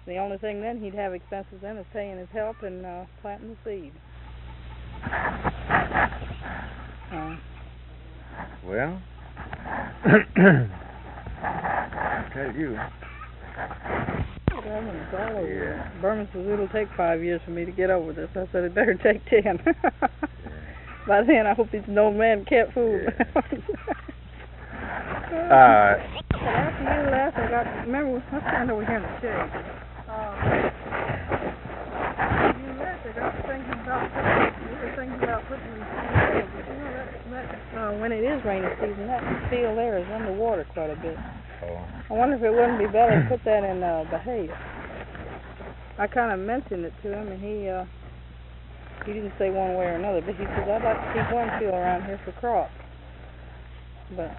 The only thing then he'd have expenses in is paying his help and planting the seed. Well, I tell you. Berman's all over. Yeah. Berman says it'll take 5 years for me to get over this. I said it better take 10. By then I hope he's an old man can't fool. Yeah. After you left, I got. Remember, let's stand over here in the shade. You left, I got thinking about putting these fields. You know, when it is rainy season, that field there is underwater quite a bit. Oh. I wonder if it wouldn't be better to put that in Bahia. I kind of mentioned it to him, and he didn't say one way or another, but he says, I'd like to keep one field around here for crops. But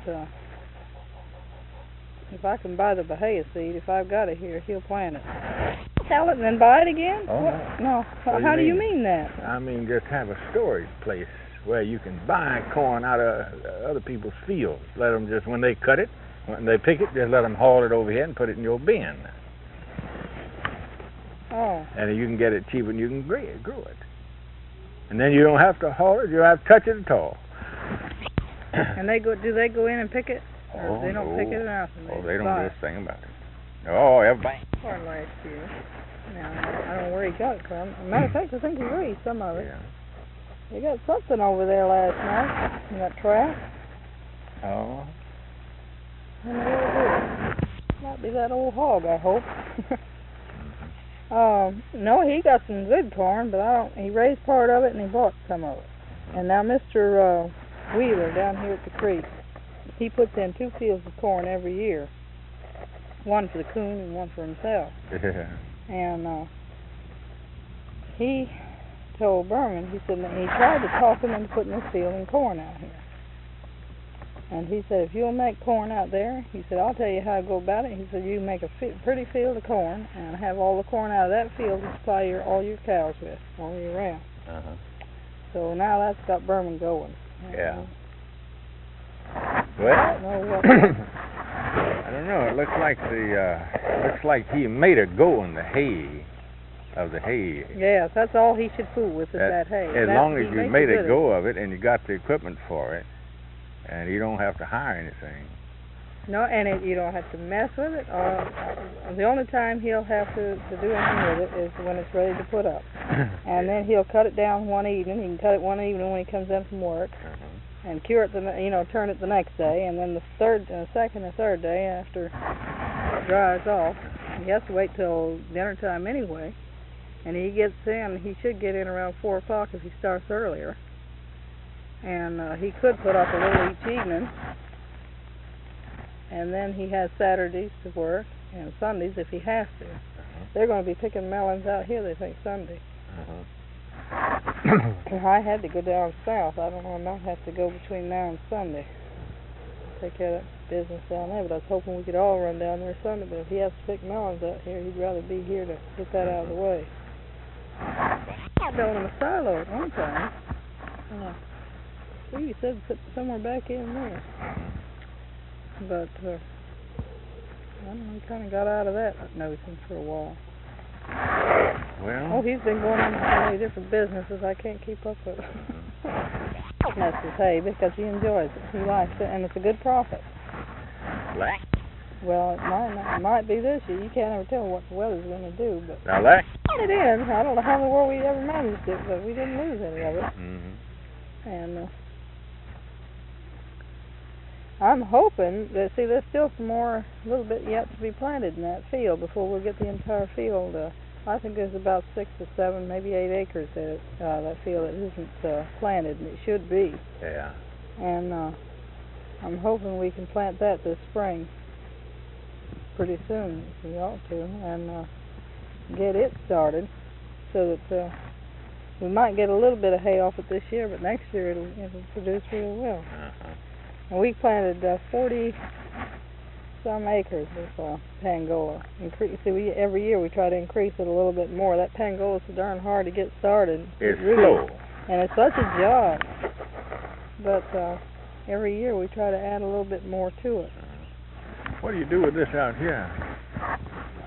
if I can buy the Bahia seed, if I've got it here, he'll plant it. Sell it and then buy it again? Oh, no. How do you mean that? I mean, just have a storage place where you can buy corn out of other people's fields. Let them just, when they cut it, when they pick it, just let them haul it over here and put it in your bin. Oh. And you can get it cheap and you can grow it. And then you don't have to haul it, you don't have to touch it at all. And do they go in and pick it? Or they don't pick it enough? They don't do a thing about it. Oh, everybody. Corn last year. Now, I don't know where he got it from. Matter of fact, I think he raised some of it. Yeah. He got something over there last night in that trap. Oh. I don't know what it is. Might be that old hog, I hope. No, he got some good corn, but he raised part of it and he bought some of it. And now Mr. Wheeler down here at the creek, he puts in 2 fields of corn every year. One for the coon and one for himself. Yeah. And he told Berman, he said, he tried to talk him into putting this field in corn out here. And he said, if you'll make corn out there, he said, I'll tell you how to go about it. He said, you make a pretty field of corn and have all the corn out of that field to supply all your cows with all year round. Uh-huh. So now that's got Berman going. Yeah. Well, I don't know. It looks like he made a go in the hay. Yes, that's all he should fool with is that hay. As long as you made a go of it and you got the equipment for it, and you don't have to hire anything. No, and you don't have to mess with it. The only time he'll have to do anything with it is when it's ready to put up. And then he'll cut it down one evening. He can cut it one evening when he comes in from work. And cure it, turn it the next day, and then the second or third day after it dries off. He has to wait till dinner time anyway. And he should get in around 4 o'clock if he starts earlier. And he could put up a little each evening. And then he has Saturdays to work and Sundays if he has to. They're going to be picking melons out here, they think, Sunday. I had to go down south. I don't know, I might have to go between now and Sunday. Take care of that business down there, but I was hoping we could all run down there Sunday, but if he has to pick melons out here, he'd rather be here to get that out of the way. I built him a silo at one time. He said put somewhere back in there. But, I don't know, he kind of got out of that notion for a while. Well. Oh, he's been going into so many different businesses, I can't keep up with it. That's his hay because he enjoys it. He likes it, and it's a good profit. Well, it might be this year. You can't ever tell what the weather's going to do, but it is. I don't know how in the world we ever managed it, but we didn't lose any of it. And I'm hoping that, there's still a little bit yet to be planted in that field before we'll get the entire field. I think there's about 6 or 7, maybe 8 acres that field that isn't planted, and it should be. Yeah. And I'm hoping we can plant that this spring pretty soon, if we ought to, and get it started so that we might get a little bit of hay off it this year, but next year it'll produce real well. And we planted 40-some acres of Pangola. Every year we try to increase it a little bit more. That Pangola is so darn hard to get started. It's slow. And it's such a job. But every year we try to add a little bit more to it. What do you do with this out here?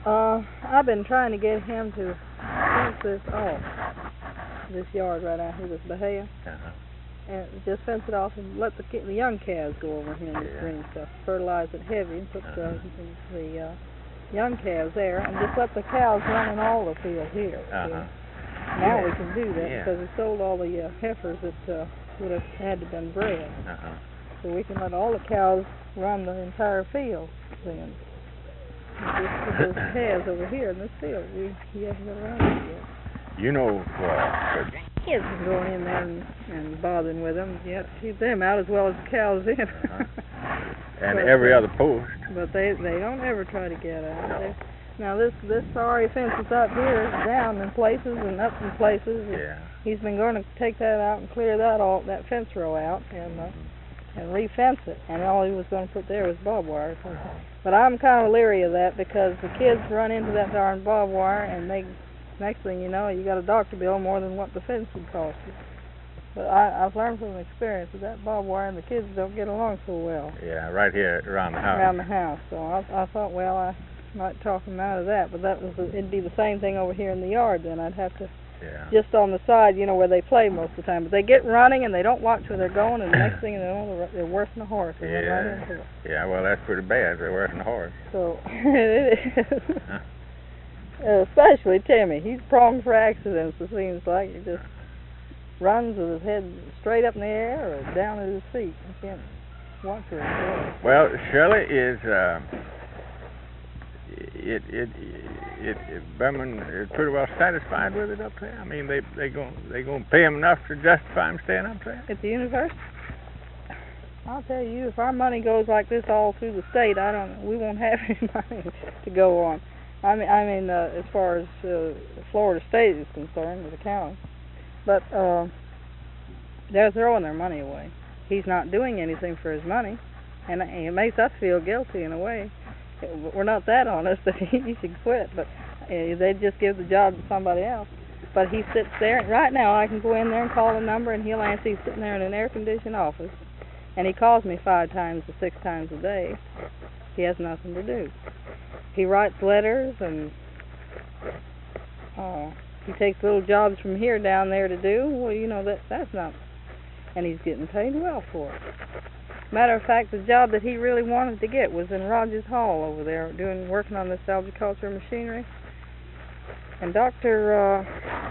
I've been trying to get him to fence this off, this yard right out here, this bahia, and just fence it off and let the young calves go over here in this green stuff, fertilize it heavy and put the young calves there, and just let the cows run in all the field here. Now we can do that because we sold all the heifers that would have had to been bred. So we can let all the cows run the entire field then. Just put those calves over here in this field. He hasn't been around it yet. You know, kids are going in there and bothering with them. You have to keep them out as well as the cows in. And every other post. But they don't ever try to get out. Now this sorry fence that's up here is down in places and up in places. He's been going to take that out and clear that fence row out and re-fence it. And all he was going to put there was barbed wire. But I'm kind of leery of that because the kids run into that darn barbed wire and next thing you know, you got a doctor bill more than what the fence would cost you. But I've learned from experience that barbed wire and the kids don't get along so well. Yeah, right here around the house. Around the house. So I thought, well, I might talk him out of that. But it'd be the same thing over here in the yard then. I'd have to just on the side, where they play most of the time. But they get running and they don't watch where they're going, and the next thing you know, they're worse than a horse. They run right into it. Yeah, well, that's pretty bad. They're worse than a horse. So it is. Especially Timmy. He's prone for accidents, it seems like. He just runs with his head straight up in the air or down at his feet. You can't watch where he's going. Well, Shirley, is Berman is pretty well satisfied with it up there? I mean, they going to pay him enough to justify him staying up there? At the university? I'll tell you, if our money goes like this all through the state, we won't have any money to go on. I mean, as far as Florida State is concerned, with the county. But they're throwing their money away. He's not doing anything for his money, and it makes us feel guilty in a way. We're not that honest that he should quit, but they just give the job to somebody else. But he sits there. Right now, I can go in there and call the number, and he'll answer. He's sitting there in an air-conditioned office, and he calls me 5 times or 6 times a day. He has nothing to do. He writes letters, and he takes little jobs from here down there to do. Well, that's not, and he's getting paid well for it. Matter of fact, the job that he really wanted to get was in Rogers Hall over there, working on this agriculture machinery. And Dr.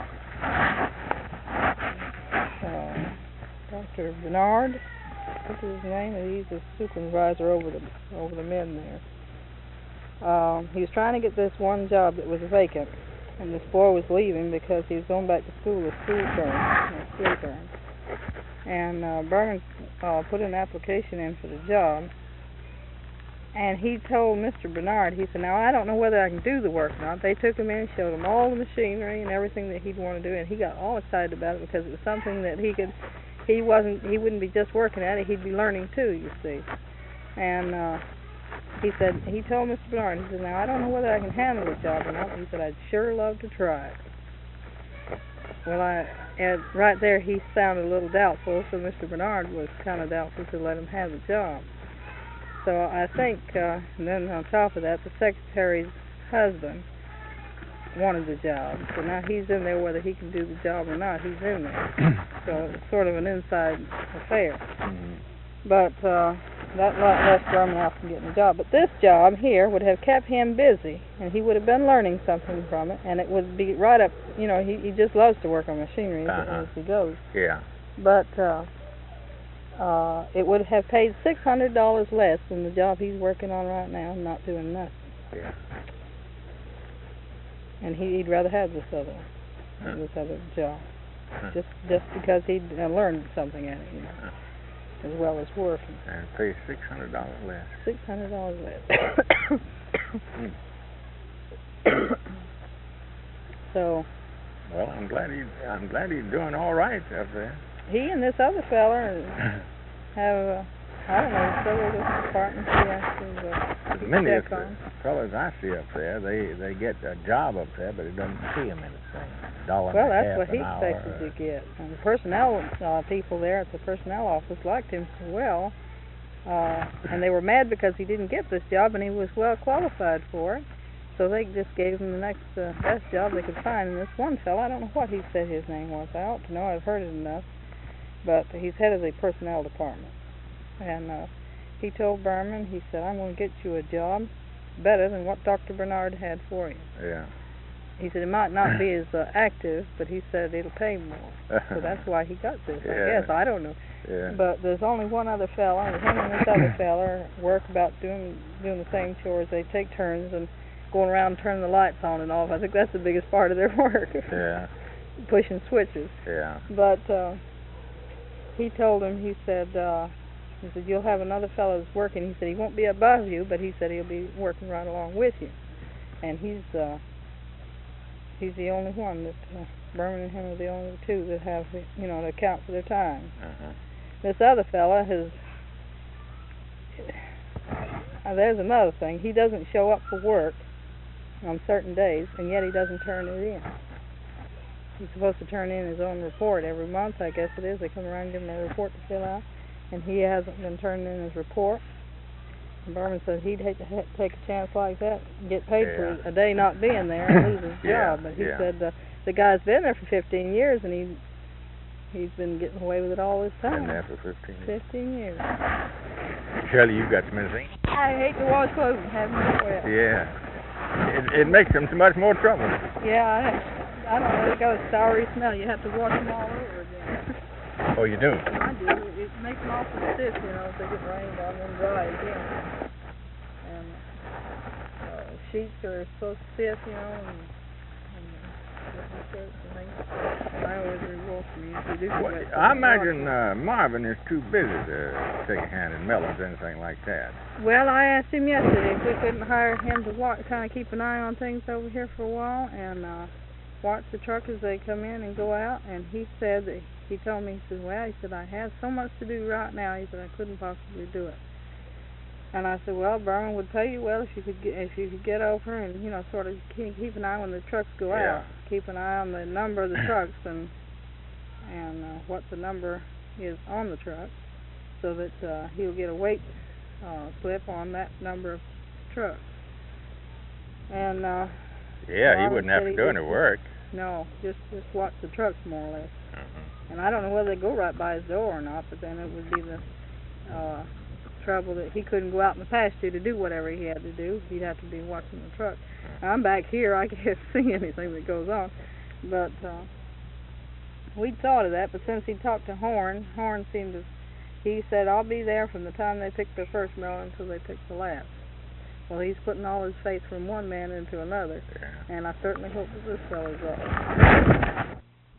Bernard, what's his name? He's a supervisor over the men there. He was trying to get this one job that was vacant, and this boy was leaving because he was going back to school, a school term. And Berman put an application in for the job, and he told Mr. Bernard, he said, now I don't know whether I can do the work or not. They took him in and showed him all the machinery and everything that he'd want to do, and he got all excited about it because it was something that he wouldn't be just working at it, he'd be learning too, you see. And he told Mr. Bernard, he said, now I don't know whether I can handle the job or not. He said, I'd sure love to try it. Well, right there he sounded a little doubtful, so Mr. Bernard was kind of doubtful to let him have the job. So I think, and then on top of that, the secretary's husband wanted the job. So now he's in there whether he can do the job or not. He's in there. So it's sort of an inside affair. But that left Berman out from getting the job. But this job here would have kept him busy, and he would have been learning something from it, and it would be right up, he just loves to work on machinery as he goes. Yeah. But it would have paid $600 less than the job he's working on right now, not doing nothing. Yeah. And he'd rather have this other job, just because he'd learned something at it, as well as working. And pay $600 less. $600 less. So. Well, I'm glad he's doing all right up there. He and this other fella have, I don't know, several different apartments he has to many of check the on. fellas I see up there, they get a job up there, but it doesn't pay them anything. Well, that's what he expected to get. And the personnel people there at the personnel office liked him so well, and they were mad because he didn't get this job, and he was well qualified for it. So they just gave him the next best job they could find. And this one fellow, I don't know what he said his name was. I ought to know. I've heard it enough. But he's head of the personnel department. And he told Berman, he said, I'm going to get you a job better than what Dr. Bernard had for you. Yeah. He said it might not be as active, but he said it'll pay more. So that's why he got this, I guess. I don't know. Yeah. But there's only one other fella, and him and this other fella work about doing the same chores. They take turns and going around and turning the lights on and off. I think that's the biggest part of their work. Yeah. Pushing switches. Yeah. But he told him, he said, you'll have another fellow that's working. He said he won't be above you, but he said he'll be working right along with you. And he's the only one that Berman and him are the only two that have, to account for their time. This other fella there's another thing. He doesn't show up for work on certain days, and yet he doesn't turn it in. He's supposed to turn in his own report every month, I guess it is. They come around and give him a report to fill out, and he hasn't been turning in his report. And Berman said he'd hate to take a chance like that and get paid for a day not being there and lose his job. But he said the guy's been there for 15 years, and he's been getting away with it all this time. Been there for 15 years. 15 years. Shirley, you've got some things. I hate to wash clothes and have them wet. Yeah. It makes them so much more trouble. Yeah, I don't know. They got a soury smell. You have to wash them all over again. Oh, you do? I do. It makes them awful stiff, if they get rained on and dry again. And sheets are so stiff, and shirts and things. I always rewash them. I imagine Marvin is too busy to take a hand in melons or anything like that. Well, I asked him yesterday if we couldn't hire him to kind of keep an eye on things over here for a while and watch the truck as they come in and go out. And he said that he told me, he said, I have so much to do right now. He said I couldn't possibly do it. And I said, well, Berman would tell you, if you could get over and sort of keep an eye when the trucks go out, keep an eye on the number of the trucks and what the number is on the truck, so that he'll get a weight slip on that number of trucks. And he wouldn't have to do any work. No, just watch the trucks more or less. And I don't know whether they go right by his door or not, but then it would be the trouble that he couldn't go out in the pasture to do whatever he had to do. He'd have to be watching the truck. I'm back here. I can't see anything that goes on. But we'd thought of that, but since he talked to Horn he said, I'll be there from the time they pick their first melon until they pick the last. Well, he's putting all his faith from one man into another, and I certainly hope that this fellow's right.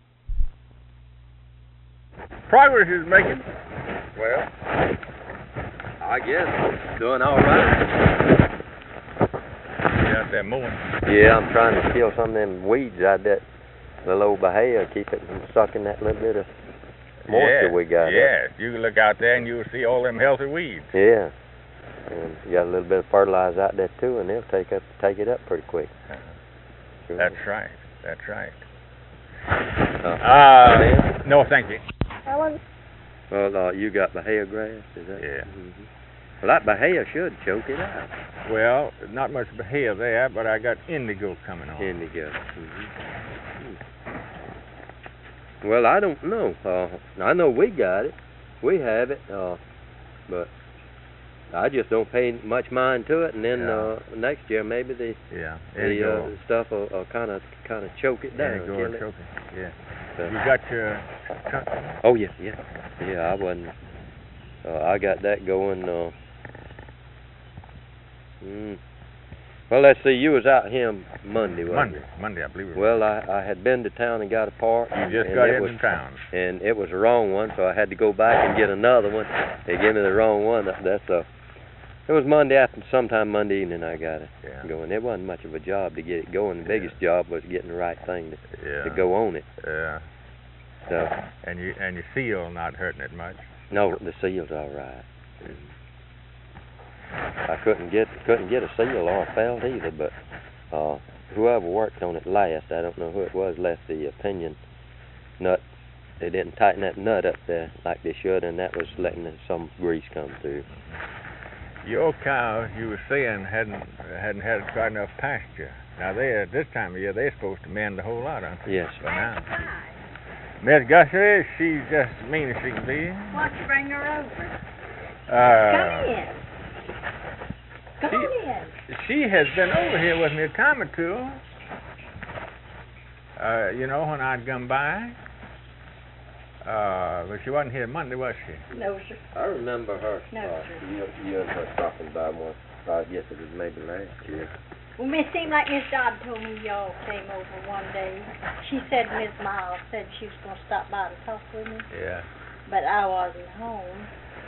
Progress is making. Well, I guess doing all right. You out there mowing? Yeah, I'm trying to kill some of them weeds out that little old bahia, keep it from sucking that little bit of moisture we got. Yeah, you can look out there and you'll see all them healthy weeds. Yeah, and you got a little bit of fertilizer out there too, and they'll take it up pretty quick. Sure. That's right. No, thank you. Ellen? Well, you got bahia grass, is that? Yeah. Well, that bahia should choke it out. Well, not much bahia there, but I got indigo coming on. Indigo. Well, I don't know. I know we got it. We have it, but I just don't pay much mind to it. And then next year maybe the stuff will kind of choke it down. Indigo will choke it. Yeah. So, you got your truck? Oh yeah. I wasn't. I got that going. Well, let's see. You was out here Monday, wasn't you? Monday, I believe it was. Well, I had been to town and got a part. You just got into town. And it was the wrong one, so I had to go back and get another one. They gave me the wrong one. It was Monday afternoon, sometime Monday evening I got it going. It wasn't much of a job to get it going. The biggest job was getting the right thing to go on it. Yeah. So. And your seal not hurting it much? No, the seal's all right. I couldn't get a seal or a felt either, but whoever worked on it last, I don't know who it was, left the pinion nut. They didn't tighten that nut up there like they should, and that was letting some grease come through. your cows, you were saying, hadn't had quite enough pasture. Now this time of year they're supposed to mend a whole lot, aren't they? Yes. By now. Miss Guthrie, she's just as mean as she can be. Why don't you bring her over? Come in. Come she- on in. She has been over here with me a time or two. You know, when I'd come by. But she wasn't here Monday, was she? No, sir. I remember her. No, sir. You and her stopping by once. I guess it was maybe last year. Well, it seemed like Miss Dodd told me y'all came over one day. She said Miss Miles said she was going to stop by to talk with me, Yeah. but I wasn't home.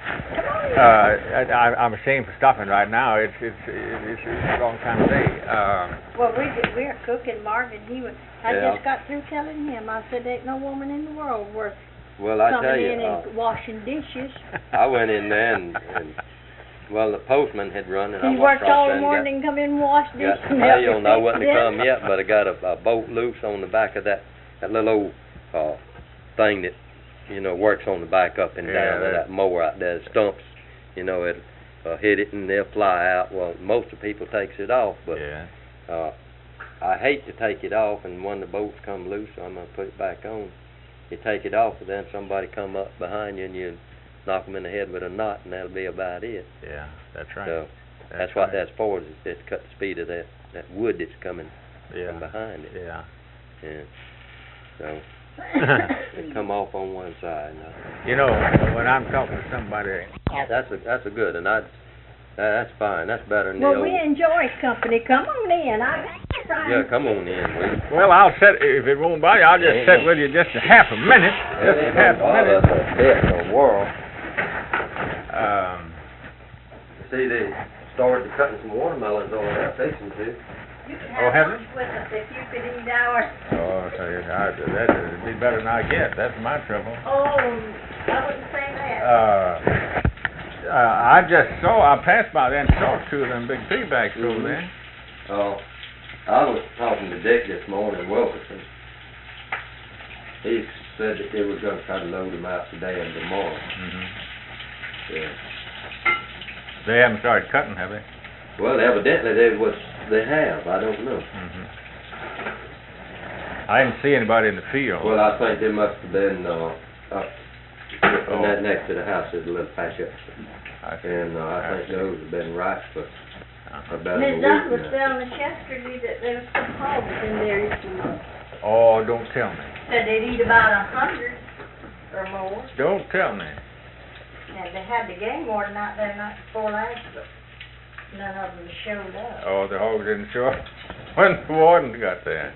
I'm ashamed for stopping right now. It's a long time of day. Well, we're cooking. Marvin, I Yeah. just got through telling him. I said, ain't no woman in the world worth Well, I tell coming you, in and washing dishes. I went in there and well, the postman had run and I He walked worked all across the there morning and come in and wash and dishes. got the and help mail, me and I fix wasn't dinner. come yet, but I got a bolt loose on the back of that little old thing that works on the back up and down of that mower out there. The stumps, it hit it and they'll fly out. Well, most of the people takes it off, but yeah. I hate to take it off, and when the bolts come loose, I'm gonna put it back on. You take it off, and then somebody come up behind you and you knock them in the head with a knot, and that'll be about it. Yeah, that's right. So that's what that's for, is to cut the speed of that wood that's coming from behind it. Yeah. Yeah. So it come off on one side. You know, when I'm talking to somebody, That's a good, and that's fine. That's better than the Well, old. we enjoy company. Come on in. Yeah, come on in. well, I'll sit, if it won't bother you, I'll just sit with you just a half a minute. Just a half a minute. a bit in the world. See, they started cutting some watermelons over there, fixing to. You can Oh, have lunch with us if you could eat ours. Oh, I tell you, that'd be better than I get. That's my trouble. Oh, I wouldn't say that. I passed by there and saw two of them big pigbacks over there. I was talking to Dick this morning, Wilkerson. He said that they were going to try to load them out today and tomorrow. Mm-hmm. Yeah. They haven't started cutting, have they? Well, evidently they have. I don't know. Mm-hmm. I didn't see anybody in the field. Well, I think they must have been up and that next to the house is a little patch up. And I think those have been right for about a Miss week Douglas now. telling us yesterday that there was some hogs in there this month. Oh, don't tell me. Said they'd eat about 100 or more. Don't tell me. And they had the game warden out there night before last, but none of them showed up. Oh, the hogs didn't show up when the warden got there.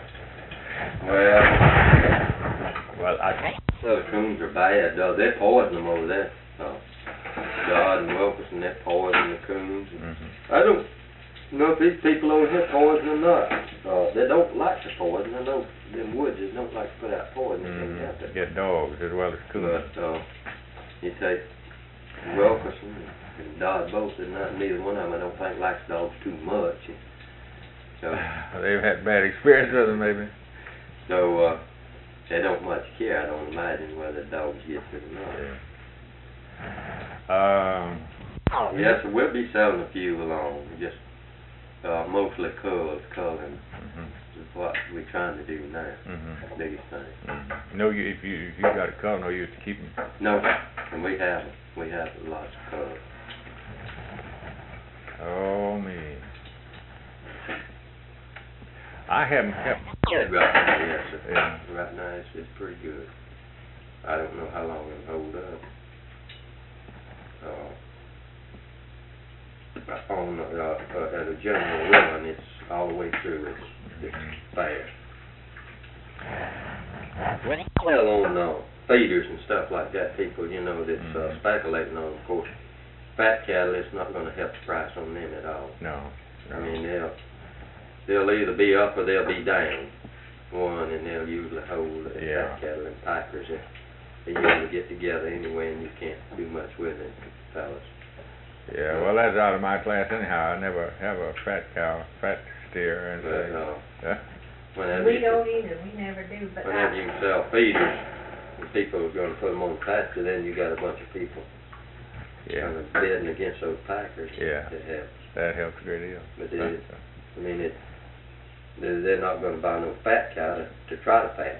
Well, The coons are bad, though. They poison them over there. Dodd and Wilkerson, they poison the coons. I don't know if these people over here poison or not. They don't like to poison. I know them woods just don't like to put out poison. They have to. get dogs as well as coons. But you take Wilkerson and Dodd both, and neither one of them I don't think likes dogs too much. So They've had bad experience with them, maybe. So they don't much care. I don't imagine whether the dogs get it or not. Yes, we'll be selling a few along. Just mostly cubs, culling. Is what we're trying to do now. Biggest thing. No, if you got a cull, no use to keep them. No, and we have lots of cubs. Oh me. I haven't kept. Right now, yes, sir. Yeah. Right now, it's pretty good. I don't know how long it'll hold up. On at a general run, it's all the way through. It's fast. Well, on feeders and stuff like that, people, that's speculating on. Of course, fat cattle, it's not going to help the price on them at all. No. I mean, they'll either be up or they'll be down. One, and they'll usually hold the fat cattle and packers. They usually get together anyway, and you can't do much with it, fellas. Yeah, well, that's out of my class anyhow. I never have a fat steer, and We don't either. We never do. But whenever you can sell feeders, and people are going to put them on pasture, then you got a bunch of people Yeah. kind of bidding against those packers. Yeah. It helps. That helps a great deal. But I mean, they're not going to buy no fat cow to try to fatten.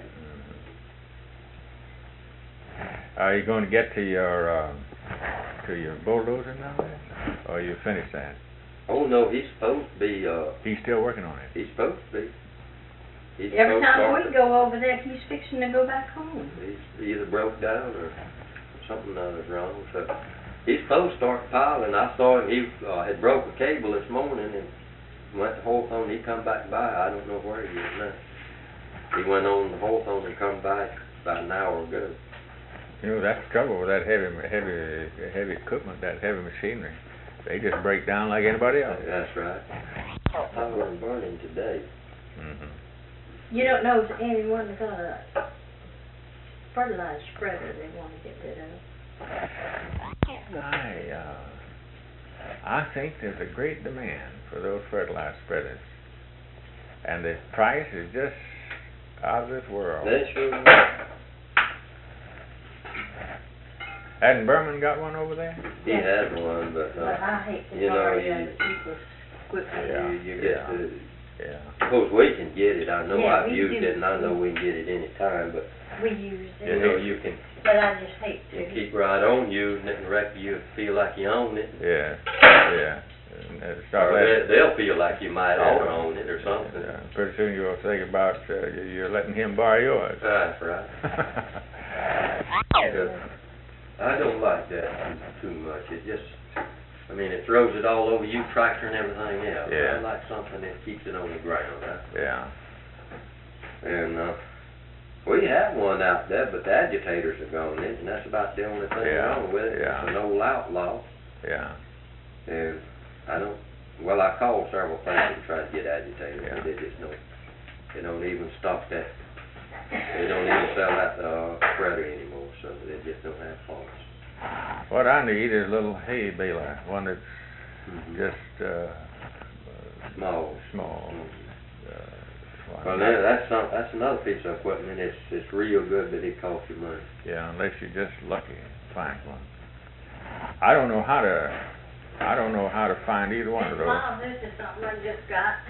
Are you going to get to your bulldozer now, or you finished that? Oh no, he's supposed to be. He's still working on it. He's supposed to be. He's Every supposed to time start we go over there, he's fixing to go back home. He's either broke down or something other's wrong. So he's supposed to start piling. I saw him. He had broke a cable this morning and went to Hawthorne. He come back by. I don't know where he is now. He went on to Hawthorne and come back about an hour ago. You know, that's the trouble with that heavy equipment, that heavy machinery. They just break down like anybody else. That's right. Power and burning today. You don't know if anyone got a fertilizer spreader they want to get rid of. I think there's a great demand for those fertilizer spreaders, and the price is just out of this world. They sure are. Hadn't Berman got one over there? He has one, but I hate to you know, borrow you- other people's equipment. you get to. Yeah. Of course, we can get it. I know Yeah, I've we used do. it, and I know we can get it any time. But We use it, you know, you can but I just hate to. keep right on using it, and reckon you feel like you own it. Yeah. And, start Or letting, they'll feel like you might own it or something. pretty soon you'll think about you're letting him borrow yours. That's right. I don't like that too much. It just, I mean, it throws it all over you, tractor and everything else. Yeah. I like something that keeps it on the ground. Yeah. And we have one out there, but the agitators are gone, and that's about the only thing wrong with it. Yeah. It's an old outlaw, Yeah. and I called several places and tried to get agitators, but they just don't. They don't even stock that. They don't even sell that spreader anymore, so they just don't have parts. What I need is a little hay baler, one that's just Small. small. Well, now that's another piece of equipment. It's real good, but it costs you money. Yeah, unless you're just lucky to find one. I don't know how to find either one of those. Mom, this is something I just got.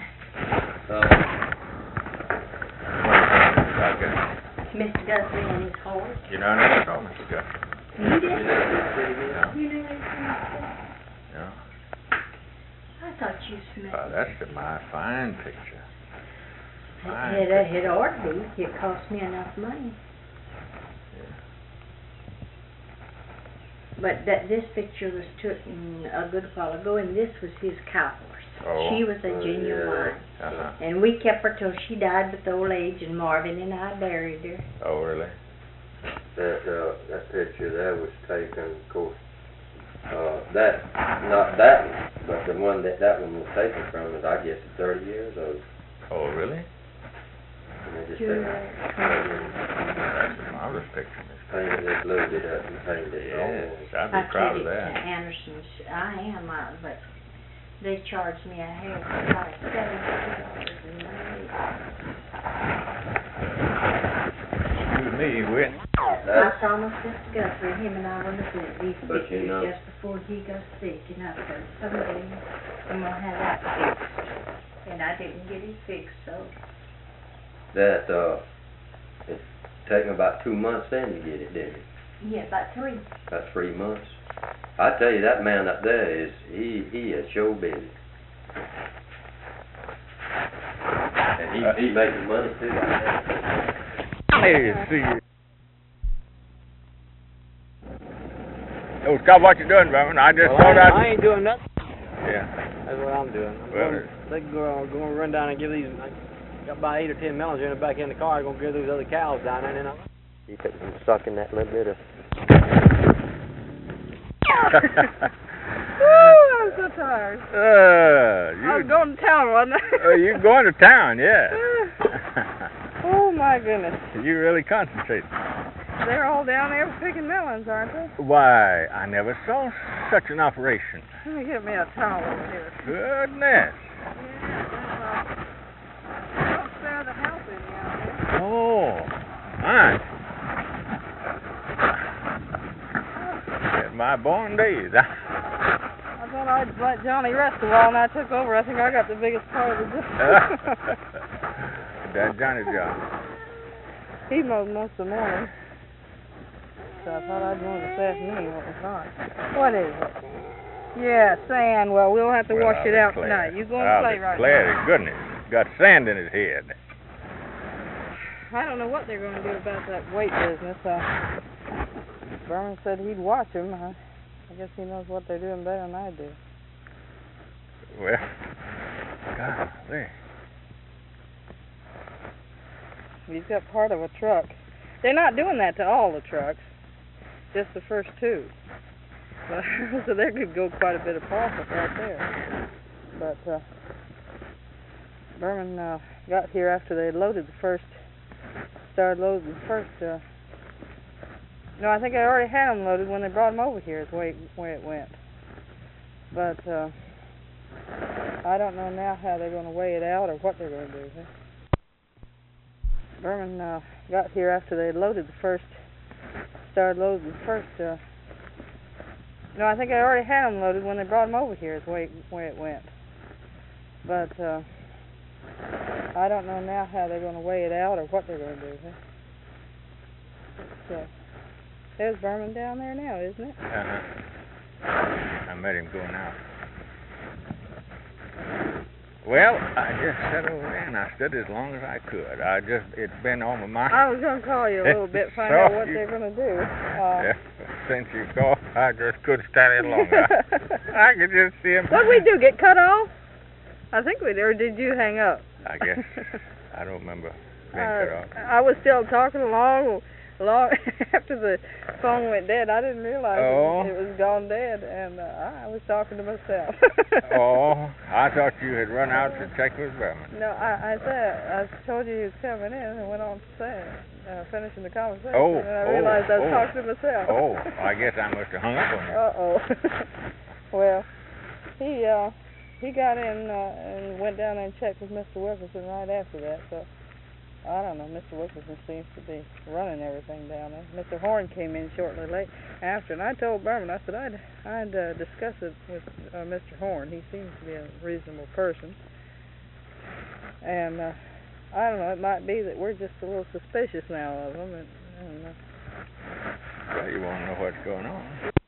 Mr. Guthrie and his horse. You know, I never saw Mr. Guthrie. You did? You know, You knew that? Yeah. I thought you smelled That's my fine picture. Fine it ought to be. It cost me enough money. But this picture was taken a good while ago, and this was his cow horse. Oh. She was a genuine. Uh-huh. And we kept her till she died with old age, and Marvin and I buried her. Oh, really? that picture there was taken, of course. Not that one, but the one that one was taken from is, I guess, 30 years old. Oh, really? And they just Sure. That's a marvelous picture. painted it, glued it up, and painted it Yes, on. I'd be proud of I that. to Anderson's. I am, but they charged me a hair for like $72 a night. Excuse me, Whit. I promised Mr. Guthrie, him and I were looking at these But you pictures know- just before he got sick, and I said, someday I'm going to have that fixed. And I didn't get it fixed, so. That, it took me about 2 months then to get it, didn't it? Yeah, about 3. About 3 months. I tell you, that man up there he is so busy. And he making money too. Hey, see you. Oh, Scott, what you doing, Berman? I just thought I ain't doing nothing. Yeah. That's what I'm doing. They go run down and give these. I got about 8 or 10 melons in the back in the car. I'm gonna give those other cows down there, and then You put some sucking that little bit of. Woo, I'm so tired. I was You going to town, wasn't I? you going to town, yeah. Oh, my goodness. You really concentrate. They're all down there picking melons, aren't they? Why, I never saw such an operation. Let me get me a towel over here. Goodness. Don't spare the help in out there. Oh, my. That my born days. I thought I'd let Johnny rest a while, and I took over. I think I got the biggest part of the job. That's Johnny's job. He mowed most of the morning. So I thought I'd mow this afternoon what was on. What is it? Yeah, sand. Well, we'll have to wash it out tonight. You go and play right now. Goodness. Got sand in his head. I don't know what they're going to do about that weight business. Berman said he'd watch them. I guess he knows what they're doing better than I do. Well, golly. He's got part of a truck. They're not doing that to all the trucks, just the first two. But, so there could go quite a bit of profit right there. But Berman got here after they loaded the first. Started loading the first. No, I think I already had them loaded when they brought them over here. Is the way it went. But I don't know now how they're going to weigh it out or what they're going to do. Berman got here after they loaded the first. Started loading the first. No, I think I already had them loaded when they brought them over here. Is the way it went. But I don't know now how they're going to weigh it out or what they're going to do. So there's Berman down there now, isn't it? I met him going out. Well, I just sat over there and I stood as long as I could. It's been on my mind. I was going to call you a little bit, find out what they're going to do. Yeah, since you called, I just couldn't stand it longer. I could just see him. What'd we do, get cut off? I think we did, or did you hang up? I guess. I don't remember being cut off. I was still talking along after the phone went dead. I didn't realize it was gone dead, and I was talking to myself. I thought you had run out to check with Berman. No, I told you he was coming in and went on to say, finishing the conversation, and I realized I was talking to myself. I guess I must have hung up on you. Well, he got in and went down there and checked with Mr. Wilkerson right after that, so I don't know. Mr. Wilkerson seems to be running everything down there. Mr. Horn came in shortly after, and I told Berman, I said I'd discuss it with Mr. Horn. He seems to be a reasonable person, and I don't know. It might be that we're just a little suspicious now of him, and well, you want to know what's going on?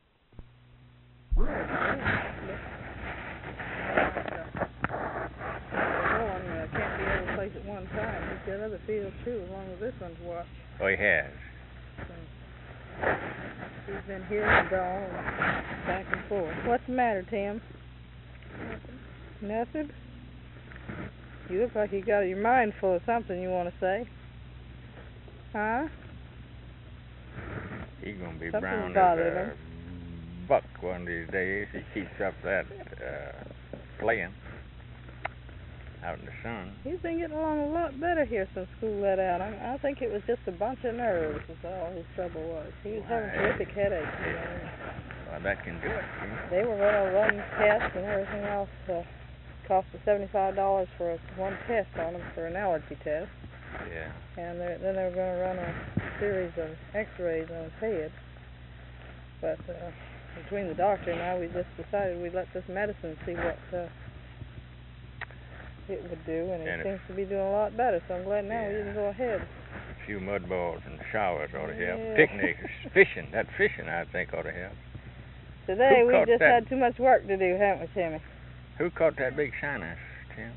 Can't be every place at one time. He's got other fields too, along with this one's watched. Oh, he has. So, he's been here and gone, and back and forth. What's the matter, Tim? Nothing. You look like you got your mind full of something you want to say. Huh? He's gonna be Something's brown as bothering a him. buck one of these days. He keeps up that playing out in the sun. He's been getting along a lot better here since school let out. I think it was just a bunch of nerves is all his trouble was. He was having terrific headaches. You know. Well, that can do it. They were going to run tests and everything else. Cost us $75 for one test on him for an allergy test. Yeah. And then they were going to run a series of x-rays on his head. But between the doctor and I, we just decided we'd let this medicine see what it would do, and it seems to be doing a lot better, so I'm glad now we didn't go ahead. A few mud balls and showers ought to help. Picnics, fishing, that fishing I think ought to help. Today we just had too much work to do, haven't we, Timmy? Who caught that big shiner, Tim?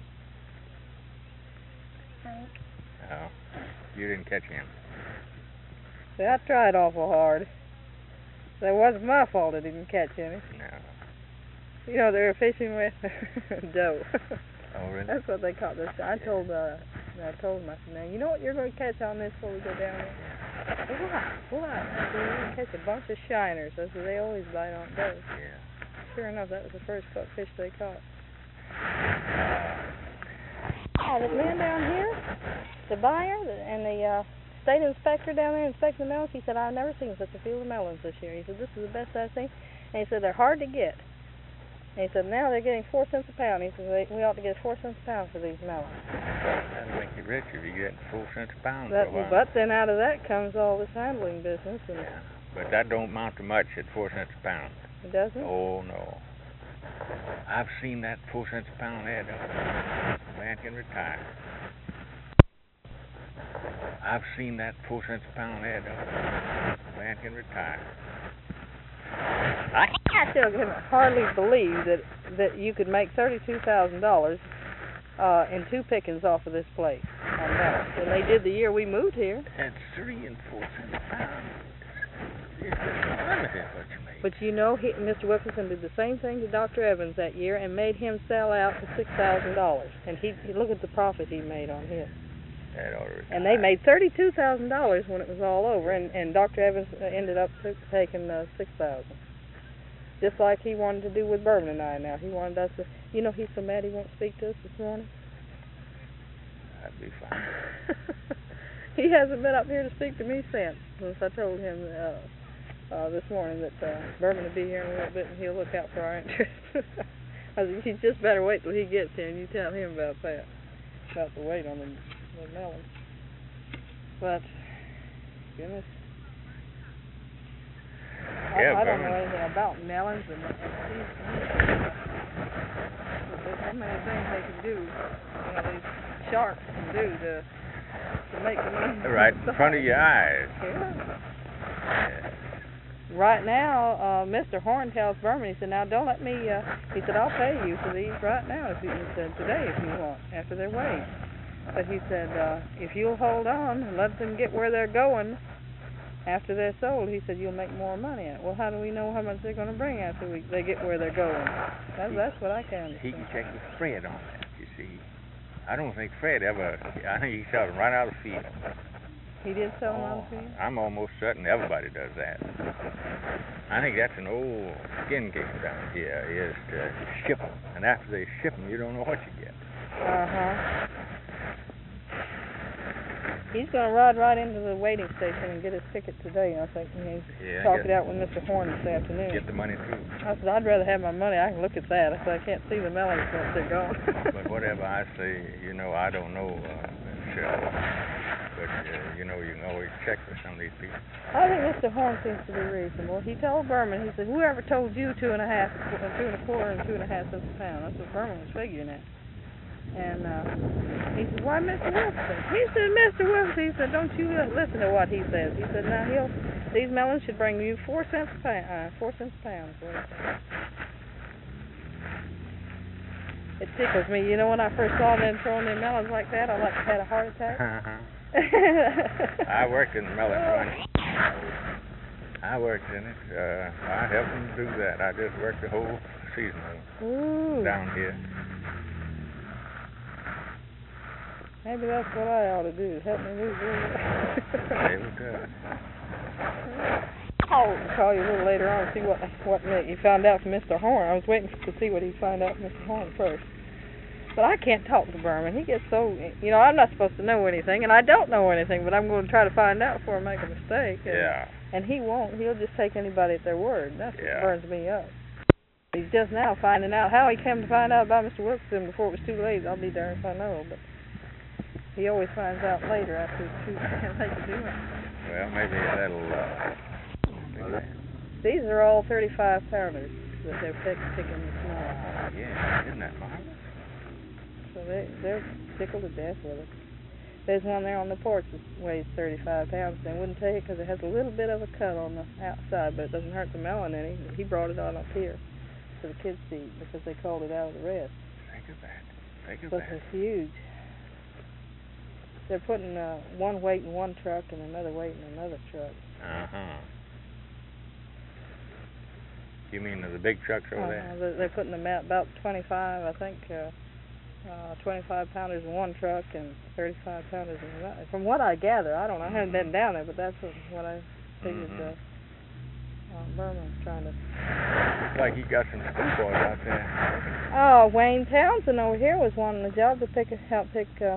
Frank. Oh, you didn't catch him. See, I tried awful hard. So it wasn't my fault I didn't catch any. No. You know, they were fishing with dough. Oh, really? That's what they caught this. I told him, I said, now, you know what you're going to catch on this before we go down there? What? I said, you're going to catch a bunch of shiners. I said, they always bite on dough. Yeah. Sure enough, that was the first fish they caught. The man down here, the buyer, and the state inspector down there inspecting the melons, he said, I've never seen such a field of melons this year. He said, this is the best I've seen. And he said, they're hard to get. And he said, now they're getting 4 cents a pound. He said, we ought to get 4 cents a pound for these melons. That'll make you rich if you get 4 cents a pound. But then out of that comes all this handling business. And But that don't amount to much at 4 cents a pound. It doesn't? Oh, no. I've seen that 4 cents a pound add up. A man can retire. I've seen that 4 cents a pound add up. A man can retire. I still can hardly believe that you could make $32,000 in 2 pickings off of this place on melons. And they did the year we moved here. That's 3 and 4 cents a pound. It's just unlimited what you make. But you know, Mr. Wilkinson did the same thing to Dr. Evans that year and made him sell out for $6,000. And he look at the profit he made on his. That ought to retire. And they made $32,000 when it was all over, and Dr. Evans ended up taking $6,000. Just like he wanted to do with Bourbon and I now. He wanted us to, you know, he's so mad he won't speak to us this morning. That'd be fine. He hasn't been up here to speak to me since I told him this morning that Bourbon will be here in a little bit and he'll look out for our interest. I said, you just better wait till he gets here and you tell him about that, about the weight on the melons. But, goodness. Yeah, I don't know anything about melons and seeds. There's so many things they can do, you know, these sharks can do to make the money. Right in front of your eyes. Yeah. Right now, Mr. Horn tells Berman, he said, now don't let me, he said, I'll pay you for these right now, he said, today if you want, after they're weighed. But he said, if you'll hold on and let them get where they're going after they're sold, he said, you'll make more money. Well, how do we know how much they're going to bring after they get where they're going? That's what I can understand. He can check with Fred on that, you see. I don't think Fred ever, I think he sells them right out of the field. He did sell them out of the field? I'm almost certain everybody does that. I think that's an old skin game down here, is to ship them. And after they ship them, you don't know what you get. Uh-huh. He's going to ride right into the waiting station and get his ticket today, I think. And he's talking it out with Mr. Horn this afternoon. Get the money through. I said, I'd rather have my money. I can look at that. I said, I can't see the melons once they're gone. But whatever I say, you know, I don't know, Michelle. But, you know, you can always check with some of these people. I think Mr. Horn seems to be reasonable. He told Berman, he said, whoever told you 2.25 and 2.25 cents a pound? That's what Berman was figuring at. And he said, why, Mr. Wilson? He said, Mr. Wilson, he said, don't you listen to what he says. He said, now, these melons should bring you 4 cents a pound. 4 cents a pound is what he said. It tickles me. You know, when I first saw them throwing them melons like that, I like had a heart attack. I worked in the melon run. I worked in it. I helped them do that. I just worked the whole season down here. Maybe that's what I ought to do, help me lose a little bit. I'll call you a little later on and see what you found out from Mr. Horn. I was waiting to see what he found out from Mr. Horn first. But I can't talk to Berman. He gets so, you know, I'm not supposed to know anything, and I don't know anything, but I'm going to try to find out before I make a mistake. And he won't. He'll just take anybody at their word. That's what burns me up. He's just now finding out how he came to find out about Mr. Wilkinson before it was too late. I'll be darned if I know, but he always finds out later after it's too late to do it. Well, maybe that'll... These are all 35-pounders that they're picking this morning. Yeah, isn't that marvelous? So they're tickled to death with it. There's one there on the porch that weighs 35 pounds. They wouldn't take it because it has a little bit of a cut on the outside, but it doesn't hurt the melon any. He brought it on up here for the kids to eat because they called it out of the rest. Think of that. Think of that. But they're huge. They're putting one weight in one truck and another weight in another truck. Uh-huh. You mean the big trucks over there? They're putting them out about 25, I think, 25-pounders in one truck and 35-pounders in another. From what I gather, I don't know. I haven't been down there, but that's what I figured Berman's trying to... Looks like he got some schoolboys out there. Oh, Wayne Townsend over here was wanting the job to help pick up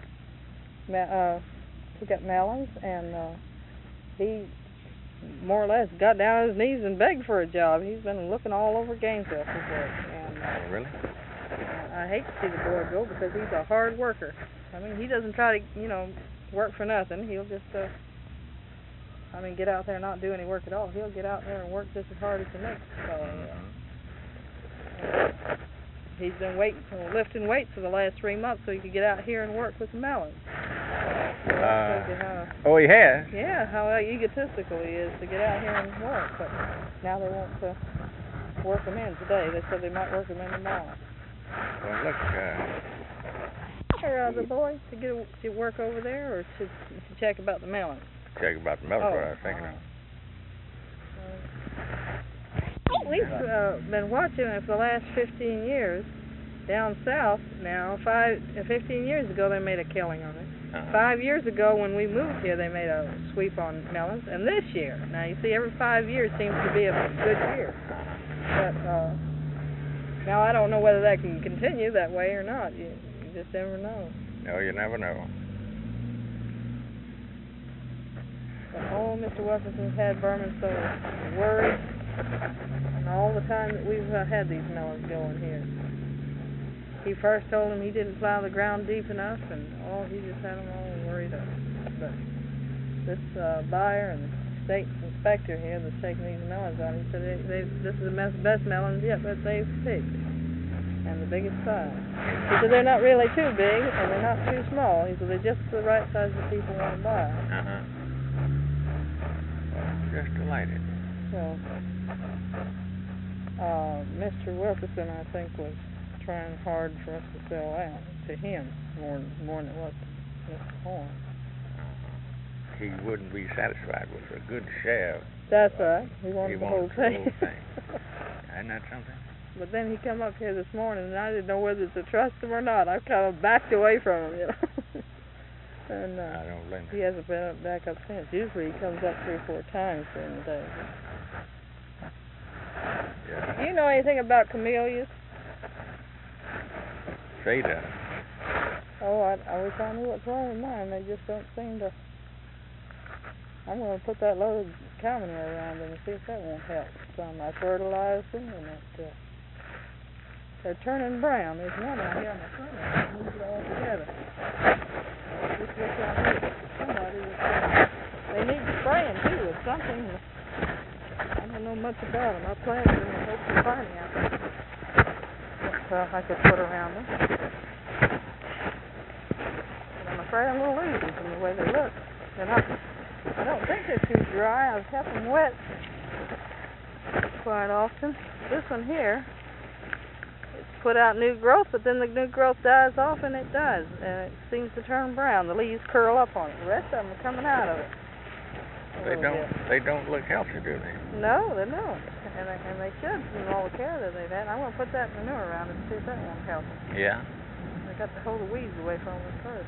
melons, and he more or less got down on his knees and begged for a job. He's been looking all over Gainesville for work. And, really? I hate to see the boy go because he's a hard worker. I mean, he doesn't try to, work for nothing. He'll just I mean, get out there and not do any work at all. He'll get out there and work just as hard as the next fellow will. He's been lifting weights for the last 3 months so he could get out here and work with the melons. Oh, he has? Yeah, how egotistical he is to get out here and work. But now they want to work him in today. They said they might work him in tomorrow. Well, look, Or the boy to work over there, or to check about the melons? check about the melons, what I was thinking of. We've been watching it for the last 15 years. Down south now, 15 years ago they made a killing on it. 5 years ago when we moved here they made a sweep on melons. And this year, now you see every 5 years seems to be a good year. But now I don't know whether that can continue that way or not. You just never know. No, you never know. But Mr. Wilkinson's had Berman so worried, and all the time that we've had these melons going here. He first told him he didn't plow the ground deep enough, and he just had them all worried up. But this buyer and the state inspector here that's taking these melons on, he said this is the best melons yet that they've picked, and the biggest size. He said they're not really too big, and they're not too small. He said they're just the right size that people want to buy. Just delighted. So, Mr. Wilkinson, I think, was trying hard for us to sell out to him more than it was to Mr. Horn. He wouldn't be satisfied with a good share. That's right. He wanted the whole thing. Isn't that something? But then he come up here this morning, and I didn't know whether to trust him or not. I kind of backed away from him, you know. And I don't blame him. he hasn't been back up since. Usually he comes up 3 or 4 times during the day. Yeah. Do you know anything about camellias? Say that. Oh, I wish I knew what's wrong with mine. They just don't seem to. I'm going to put that load of cow manure around them and see if that won't help. Some I fertilized them, and they're turning brown. There's one out here on the front. I moved it all together. Just look out here. Somebody was they need spraying too with something. I don't know much about them. I planted them in hopes of finding out what I could put around them. But I'm afraid I'm going to lose them from the way they look. They're not. I don't think they're too dry. I've kept them wet quite often. This one here, it's put out new growth, but then the new growth dies off and it dies, and it seems to turn brown. The leaves curl up on it. The rest of them are coming out of it. They don't look healthy, do they? No, they don't. And they should, from all the care that they've had. I'm going to put that manure around it and see if that won't help them. Yeah. They got to hold the weeds away from them first.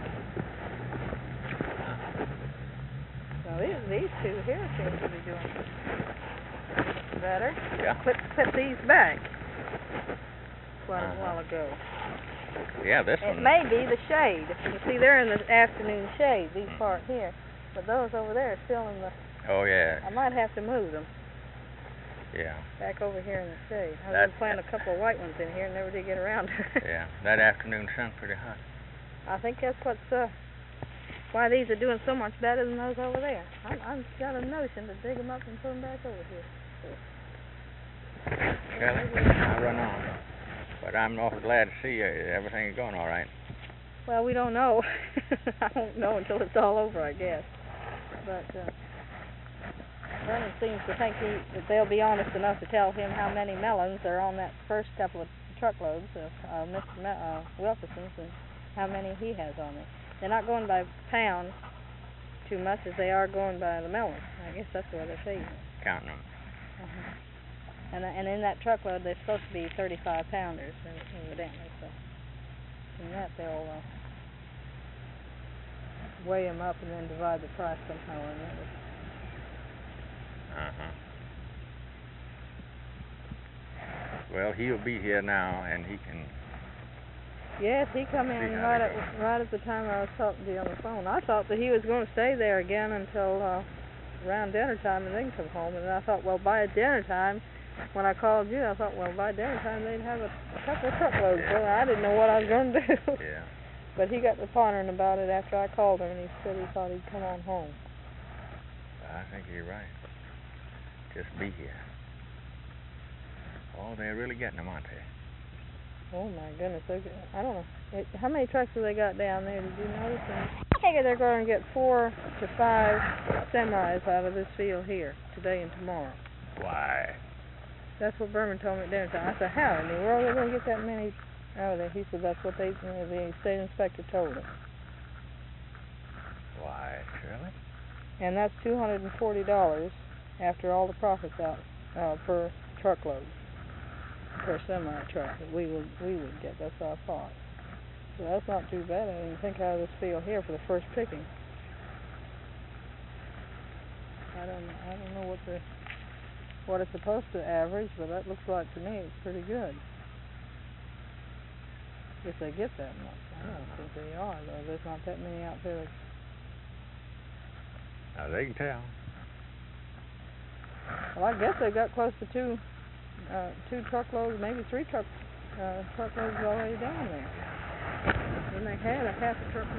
Now these two here seem to be doing better. Yeah. Clip these back quite a while ago. Yeah, this It one. may be the shade. You see, they're in the afternoon shade, these part here. But those over there are still in the... Oh, yeah. I might have to move them Yeah. back over here in the shade. I was That- going to plant a couple of white ones in here and never did get around to it. Yeah. That afternoon sun's pretty hot. I think that's what's why these are doing so much better than those over there. I've got a notion to dig them up and put them back over here. Shelley, I run on. But I'm awful glad to see everything is going all right. Well, we don't know. I won't know until it's all over, I guess. But Vernon seems to think that they'll be honest enough to tell him how many melons are on that first couple of truckloads of Mr. Wilkinson's and how many he has on it. They're not going by pound too much as they are going by the melons. I guess that's the way they're feeding. Counting them. And in that truckload, they're supposed to be 35-pounders, evidently. So from that, they'll weigh them up and then divide the price somehow or another. Well, he'll be here now, and he can... Yes, he come in right at the time I was talking to you on the phone. I thought that he was going to stay there again until around dinner time and then come home. And I thought, well, by dinner time, when I called you, I thought, well, by dinner time they'd have a couple of truckloads. Yeah. Well, I didn't know what I was going to do. Yeah. But he got to pondering about it after I called him, and he said he thought he'd come on home. I think you're right. Just be here. Oh, they're really getting them, aren't they? Oh my goodness, I don't know. How many trucks have they got down there? Did you notice? I figure they're going to get 4 to 5 semis out of this field here today and tomorrow. Why? That's what Berman told me at dinner time. I said, how in the world are they going to get that many out of there? He said that's what the state inspector told him. Why, Shirley? And that's $240 after all the profits out per truckload, per semi truck that we would get. That's our thought. So that's not too bad. I didn't think out of this field here for the first picking. I don't know what it's supposed to average, but that looks like to me it's pretty good. If they get that much. I don't think they are, though. There's not that many out there. Now they can tell. Well, I guess they've got close to 2 truckloads, maybe 3 truckloads already down there. And they had a half a truckload.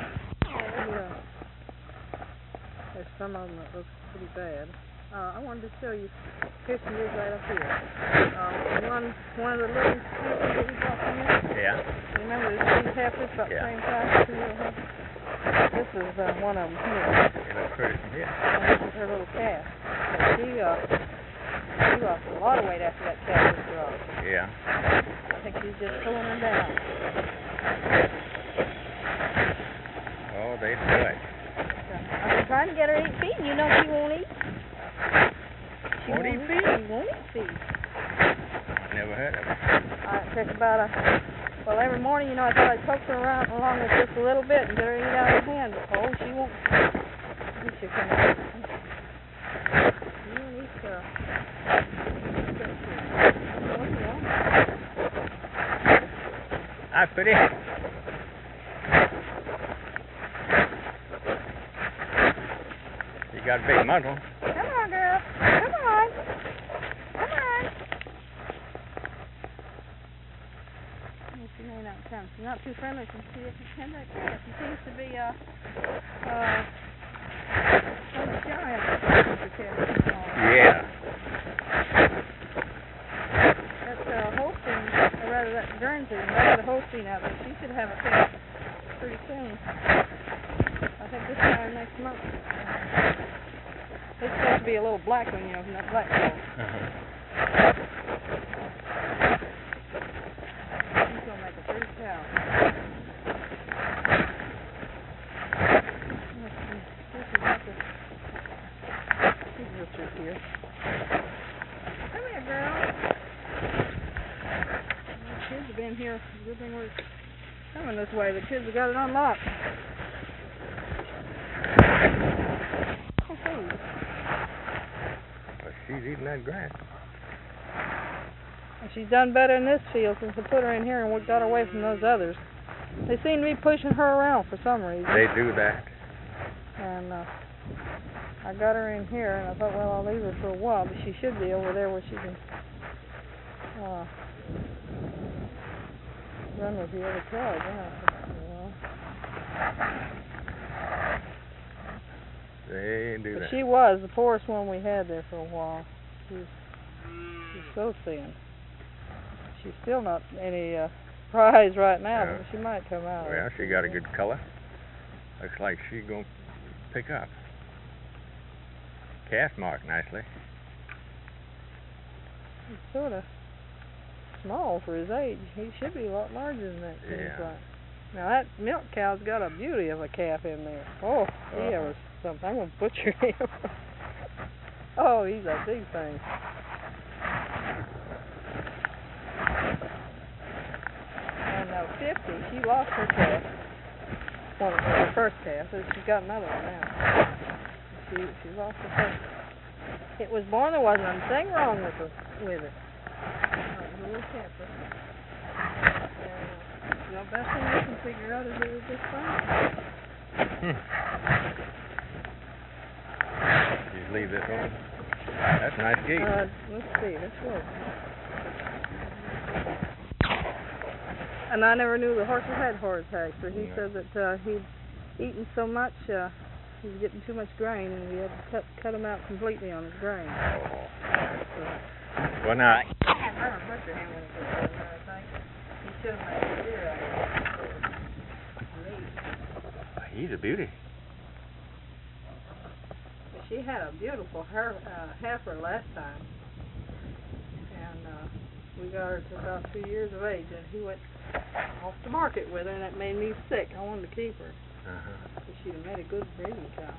There's some of them that look pretty bad. I wanted to show you. Here's some wood right up here. One of the little pieces that we bought from you. Yeah. Remember these heifers about the same size as the little heifer? This is one of them here. They look pretty from here. And this is her little calf. So she lost a lot of weight after that calf was dropped. Yeah. I think she's just pulling her down. Oh, they do it. I've been trying to get her to eat feed. You know she won't eat. She Won't eat feed? She won't eat feed. Never heard of it. It took about well, every morning, I thought I'd poke her around along with just a little bit and get her to eat out of her hand. But, she won't. She won't eat Hi, pretty. You got a big muzzle. Come on, girl. Come on. Come on. She may not come. She's not too friendly. She seems to be shy. Yeah. That's Holstein, or rather that Guernsey. That's the Holstein out there. She should have a calf pretty soon. I think this time next month. It's supposed to be a little black one, from that black girl. She's going to make a pretty cow. She's Richard here. Come here, girl. The kids have been here. Good thing we're coming this way. The kids have got it unlocked. She's eating that grass. And she's done better in this field since I put her in here and we got away from those others. They seem to be pushing her around for some reason. They do that. And I got her in here and I thought, well, I'll leave her for a while, but she should be over there where she can run with the other cows. They do But that. she was the poorest one we had there for a while. She's so thin. She's still not any prize right now, but she might come out. Well, she got a good color. Looks like she's going to pick up. Calf marked nicely. He's sort of small for his age. He should be a lot larger than that, seems like. Now, that milk cow's got a beauty of a calf in there. Oh, he ever something. I'm going to butcher him. Oh, he's a big thing. And 50, she lost her calf. Well, her first calf, so she's got another one now. She lost her first. It was born, there wasn't anything wrong with it. It was a little heifer. And the best thing we can figure out is it was just fine. Just leave this on. That's a nice gate. Let's see, let's look. And I never knew the horses had horse tags, but he said that he'd eaten so much He was getting too much grain, and we had to cut him out completely on his grain. Oh. So, Well, now, I don't butcher him when he gets done, I think. He should have made a deer out of it. he's a beauty. She had a beautiful heifer last time, and we got her to about 2 years of age, and he went off the market with her, and that made me sick. I wanted to keep her. But she'd have made a good breeding cow.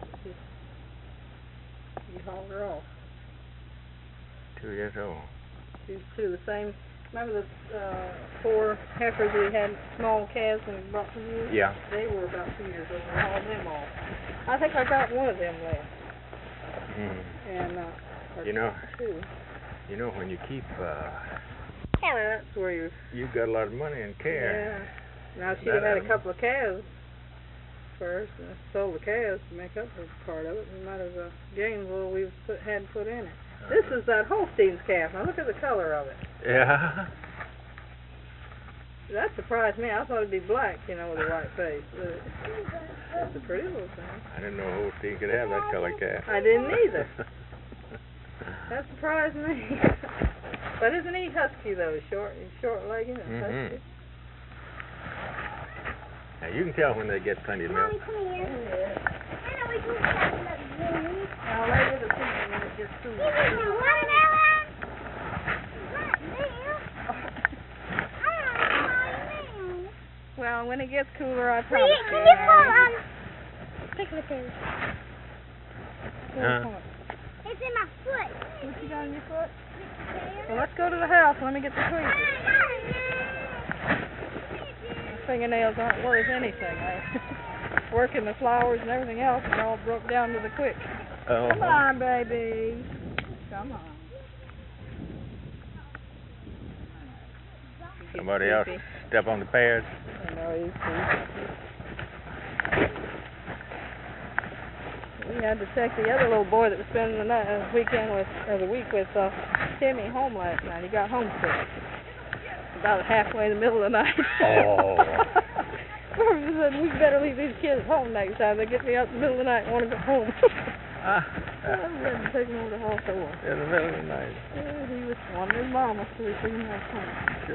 He hauled her off. 2 years old. She was two, the same. Remember the 4 heifers we had, small calves when we brought from you? Yeah. They were about 2 years old. We hauled them off. I think I got one of them left. And or You know, 2. you know when you keep, That's where you got a lot of money and care. Yeah. Now she'd have had a couple of calves first, and sold the calves to make up for part of it. We might have gained what we had put in it. This is that Holstein's calf. Now look at the color of it. Yeah. That surprised me. I thought it'd be black, you know, with a white face. But it's a pretty little thing. I didn't know Holstein could have that color calf. I didn't either. That surprised me. But isn't he husky though? He's short-legged and husky. Now you can tell when they get plenty of milk. Mommy, come here. Now we can Now later the season when it gets too Well, when it gets cooler, I promise you. Pick the thing. It's in my foot. What you got in your foot? Well, let's go to the house. Let me get the tweezers. My fingernails aren't worth anything. I work in the flowers and everything else, and they're all broke down to the quick. Come on, baby. Come on. Somebody else step on the pears. I know he's We had to take the other little boy that was spending the week with Timmy home last night. He got homesick about halfway in the middle of the night. Oh. We said we better leave these kids home next time. They get me out in the middle of the night and want to go home. I had to take him over to Hawthorne. In the middle of the night. Yeah, he was wanting his mama, so we took him back home.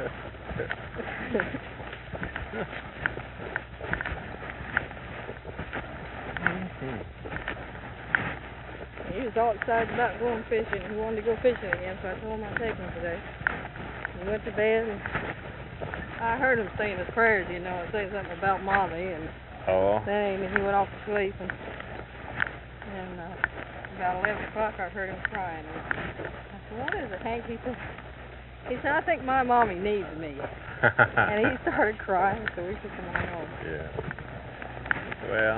He was all excited about going fishing. He wanted to go fishing again, so I told him I'd take him today. He went to bed, and I heard him saying his prayers, you know, and saying something about Mommy, and then he went off to sleep, and about 11 o'clock I heard him crying. And I said, what is it, Hank? He said, I think my Mommy needs me. And he started crying, so we took him on home. Yeah. Well,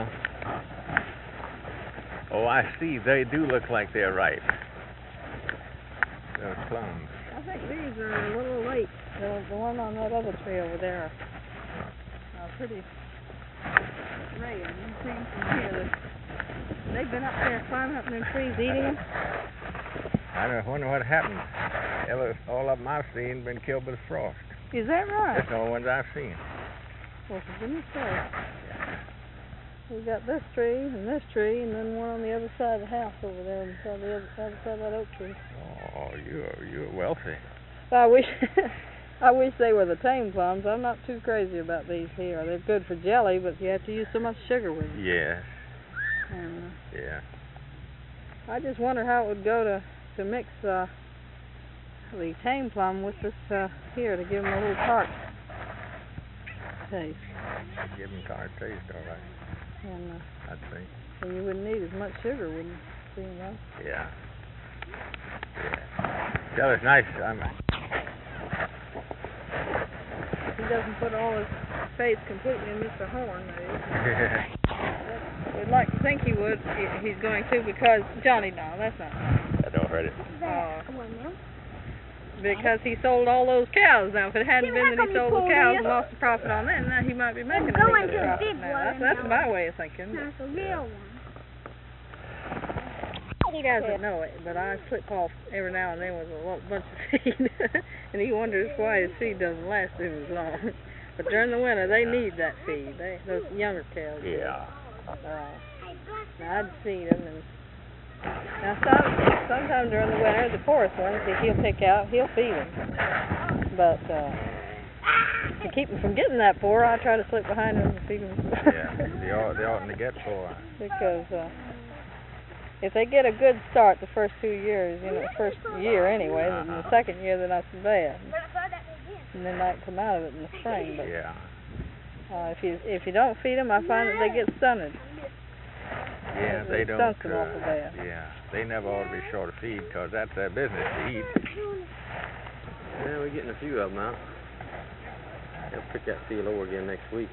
I see. They do look like they're ripe. They're plums. I think these are a little late. The one on that other tree over there are pretty red. You see them from here. They've been up there climbing up in them trees eating them. I wonder what happened. All of them I've seen been killed by the frost. Is that right? That's the only ones I've seen. Well, for goodness sake. We got this tree, and then one on the other side of the house over there, on the other side of that oak tree. Oh, you're wealthy. I wish they were the tame plums. I'm not too crazy about these here. They're good for jelly, but you have to use so much sugar with them. Yes. And, yeah. I just wonder how it would go to mix the tame plum with this here to give them a little tart taste. Give them tart taste, all right. And I'd think. and you wouldn't need as much sugar, wouldn't you? Yeah. That was nice. He doesn't put all his faith completely in Mr. Horn, We'd like to think he would. He's going to, because Johnny, no, that's not right. That don't hurt it. Because he sold all those cows. Now, if it hadn't been that he sold the cows and lost the profit on them, now he might be making a big profit. Now, that's my way of thinking. That's a real one. He doesn't know it, but I slip off every now and then with a bunch of feed, and he wonders why his feed doesn't last him as long. But during the winter, they need that feed. Those younger cows. Yeah. I'd feed them, and now sometimes during the winter, the poorest ones that he'll pick out, he'll feed them. But to keep them from getting that poor, I try to slip behind them and feed them. Yeah, they oughtn't to get poor. Because if they get a good start the first 2 years, the first year anyway, then the second year they're not so bad. And they might come out of it in the spring. But yeah. If you don't feed them, I find that they get stunted. Yeah, they don't. Stunts them awful bad. Yeah, they never ought to be short of feed because that's their business to eat. Yeah, we're getting a few of them out. They'll pick that field over again next week.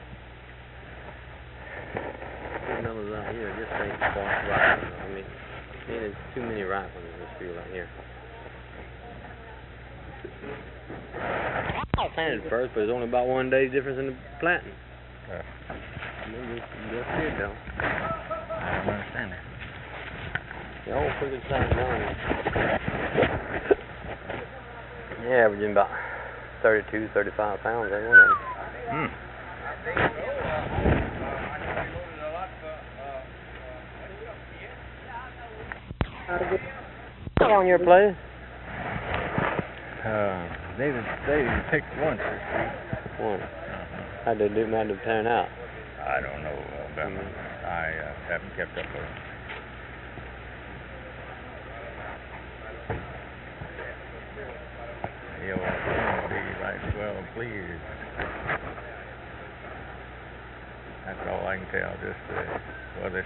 These melons out here just ain't quite right. I mean, there's too many ripe ones in this field out here. I planted first, but it's only about 1 day's difference in the planting. They'll see it though. I don't understand it. They're all pretty good sized melons. Yeah, averaging about 32, 35 pounds, every one of them. What on your place? They didn't pick once this week. One. How'd they turn out? I don't know, Alabama. I haven't kept up with them. He'll be right well pleased. That's all I can tell. Just whether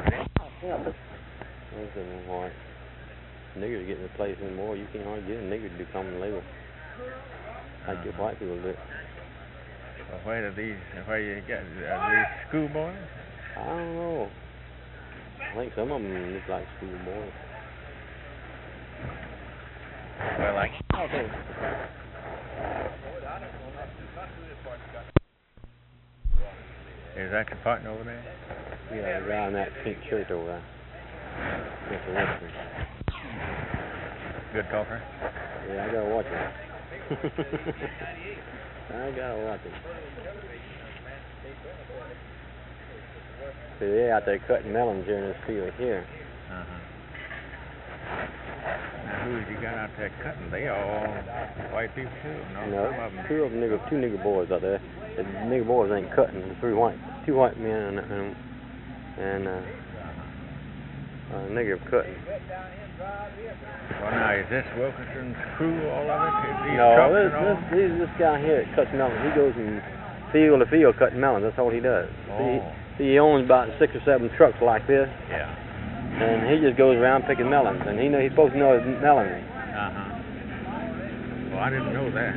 Niggers are getting replaced anymore. You can't hardly get a nigger to do common labor. Like your white people do it. Well, where you get these schoolboys? I don't know. I think some of them look like schoolboys. Well, Okay. Is that your partner over there? Yeah, the guy in that pink shirt over there. Mr. Winston. Good talker? Yeah, I gotta watch him. I gotta watch him. See, they're out there cutting melons here in this field here. Now, who you got out there cutting? They all white people too? No, some of them. Two nigger boys out there. The nigger boys ain't cutting. Two white men and a nigger cutting. Well, now, is this Wilkinson's crew, all of it? This guy here that cuts melons. He goes from field to field cutting melons. That's all he does. Oh. He owns about 6 or 7 trucks like this. Yeah. And he just goes around picking melons. And he's supposed to know his melons. Well, I didn't know that.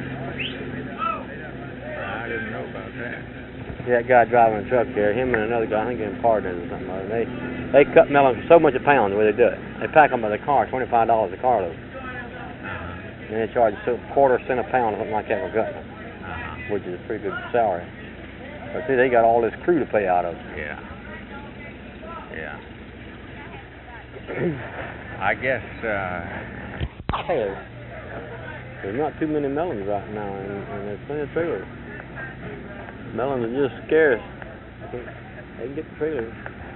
I didn't know about that. See that guy driving a truck there, him and another guy, I think they're partners or something like that. They cut melons for so much a pound the way they do it. They pack them by the car, $25 a carload. And they charge a quarter cent a pound or something like that for cutting them, which is a pretty good salary. But see, they got all this crew to pay out of. Yeah. I guess, Hey, there's not too many melons right now, and there's plenty of trailers. Melons are just scarce. They can get the trailers.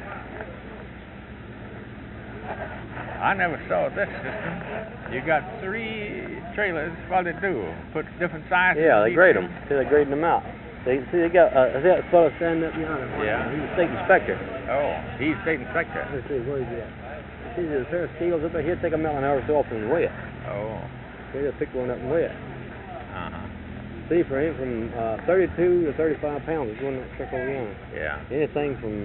I never saw this system. You got 3 trailers. What do they do? Put different sizes? Yeah, they grade them. See, they're grading them out. They got that fellow standing up behind him. Yeah. He's a state inspector. Oh, he's state inspector. Let's see, where is he at? See, there's a pair of scales up there. He'll take a melon every so often and weigh it. Oh. He'll pick one up and weigh it. See, for him, from 32 to 35 pounds is going that truck over yonder. Yeah. Anything from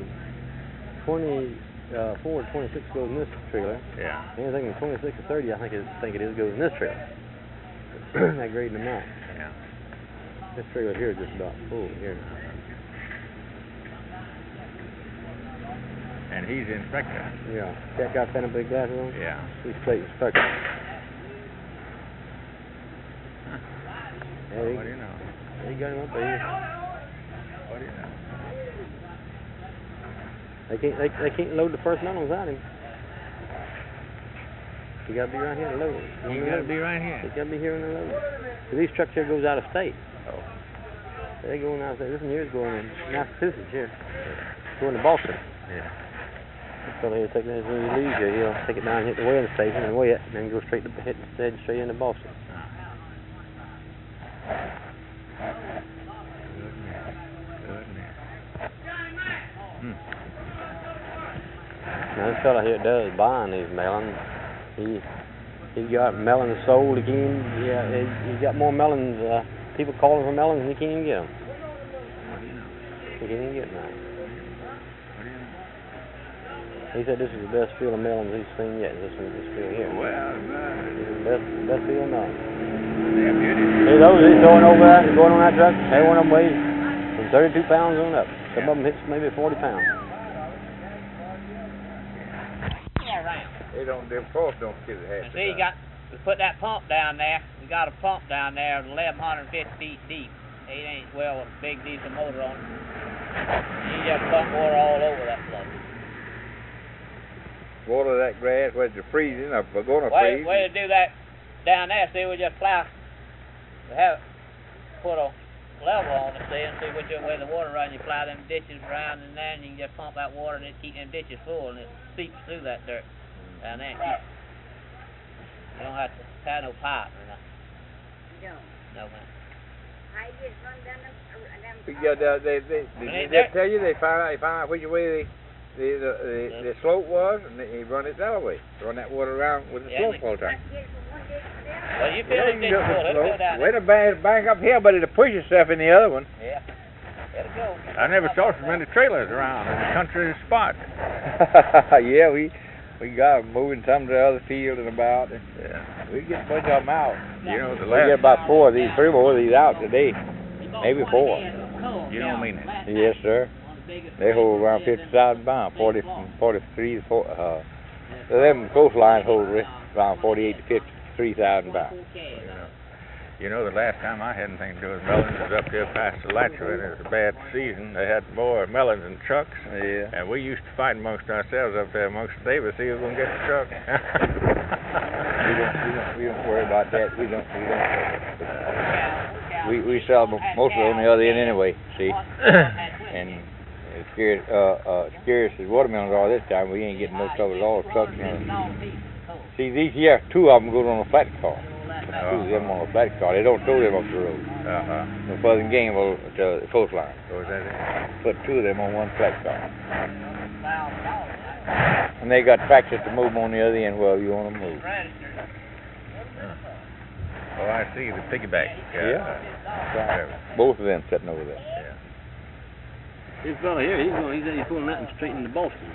24 to 26 goes in this trailer. Yeah. Anything from 26 to 30, I think it is, goes in this trailer. That grading them out. Yeah. This trailer here is just about full here. And he's the inspector. Yeah. That guy standing up big glasses on? Yeah. He's state inspector. Hey, What do you know? He got him up there. What do you know? They can't load the first melon without him. You gotta be right here to load it. You gotta be right here. You gotta be here when they load it. So these trucks here goes out of state. Oh. They're going out of state. This one here is going in Massachusetts here. Going to Boston. Yeah. Fella here take that as soon as he leaves here. He'll take it down and hit the weigh-in station and weigh it, and then go straight to head straight into Boston. Now this fella here does buying these melons. He got melons sold. He got more melons. People calling for melons and he can't even get them. He can't even get them. He said this is the best field of melons he's seen yet. This field here. Well, Best field of melons. damn beauty. See those he's throwing over there, going on that truck. Every one of them weighs from 32 pounds on up. Some of them hits maybe 40 pounds. They don't, them folks don't get it half the See, time. we put that pump down there. We got a pump down there, 1,150 feet deep. It ain't well with a big diesel motor on it. You just pump water all over that place. Water that grass where it's freezing or gonna Way freeze. to do that down there. See, we just plow. We have put a level on it, see, and see which way the water runs. You plow them ditches around in there, and you can just pump that water and it keep them ditches full, and it seeps through that dirt down there. You don't have to have no pipe or nothing. No, man. We got they tell you they found out which way the slope was, and they run it that way. Run that water around with the slope all the time. Well, you fill them ditches full. It'll go down Wait there. a bank up here, but it'll push itself in the other one. Yeah. It'll go. I never saw so many trailers around in the country spot. Yeah, we got 'em moving some to the other field and about. And, we get a bunch of them out. You know, We get about 4 of these, 3 more of these out today. Maybe 4. You don't mean it. Yes, sir. They hold around 50,000 pounds, 43, 11 coastlines hold around 48 to 53,000 pounds. You know, the last time I had anything to do with melons was up there past Alachua, and it was a bad season. They had more melons than trucks. Yeah. And we used to fight amongst ourselves up there amongst the neighbors, see who's going to get the truck. We don't worry about that. We sell most of it on the other end anyway, see? And as scarce as watermelons are this time, we ain't getting no trouble at all. Trucks. See, these here, 2 of them go on a flat car. 2 of them on a flat car. They don't throw them off the road. No further than Gamble to the coastline. So is that it? Put 2 of them on one flat car. And they got tractors to move them on the other end wherever you want to move. Oh, I see, the piggyback. Yeah. Both of them sitting over there. Yeah. This fella here, he's pulling that and straight into Boston.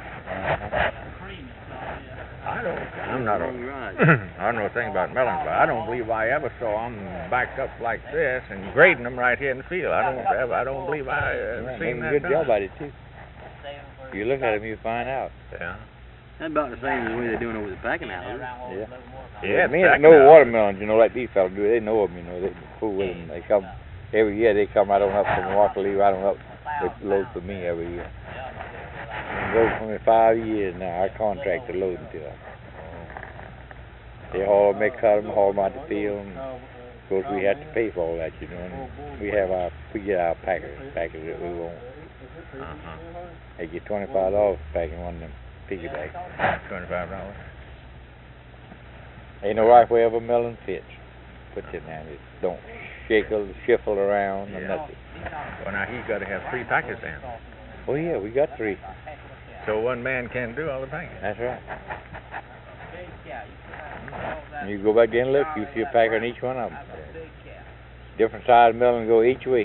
I'm not I don't know a thing about melons, but I don't believe I ever saw them backed up like this and grading them right here in the field. I don't believe I ever seen that. Good job at it too. You look at them, you find out. Yeah. That's about the same as the way they're doing over the packing houses. Yeah. Yeah, Me that know watermelons, you know, like these fellas do. They know them, you know. They fool with them. They come every year. They come right on up from Walkerlee, right on up. They load for me every year. Load for me 5 years now. I contract to load them to them. They haul them, they cut them, haul them out the field. And of course, we have to pay for all that, you know. And we get our packers that we want. They get $25 for packing one of them piggybacks. $25. Ain't no right way of a melon fits. Put it in there. It don't shuffle around or nothing. Well, now he's got to have 3 packers then. Oh yeah, we got 3. So one man can't do all the packing. That's right. And you go back there and look, you see a packer in each one of them. Different size melon go each way.